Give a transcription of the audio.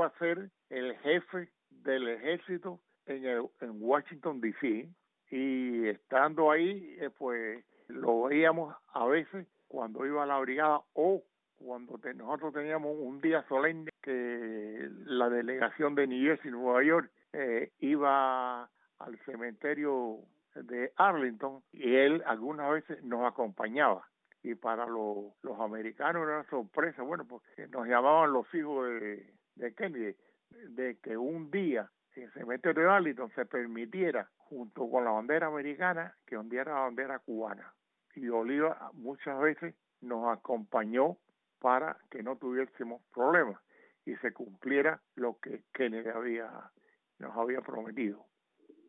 iba a ser el jefe del ejército en Washington, D.C., y estando ahí, pues lo veíamos a veces cuando iba a la brigada o cuando nosotros teníamos un día solemne que la delegación de New Jersey y Nueva York iba al cementerio de Arlington, y él algunas veces nos acompañaba. Y para los americanos era una sorpresa, bueno, pues nos llamaban los hijos de Kennedy, de que un día en el cementerio de Arlington se permitiera, junto con la bandera americana, que ondeara la bandera cubana. Y Oliva muchas veces nos acompañó para que no tuviésemos problemas y se cumpliera lo que Kennedy nos había prometido.